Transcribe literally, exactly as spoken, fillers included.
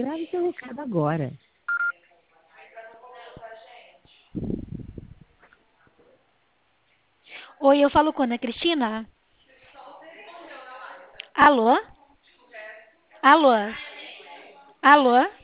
grave seu recado agora. Oi, eu falo com a Ana Cristina? Alô? Alô? Alô?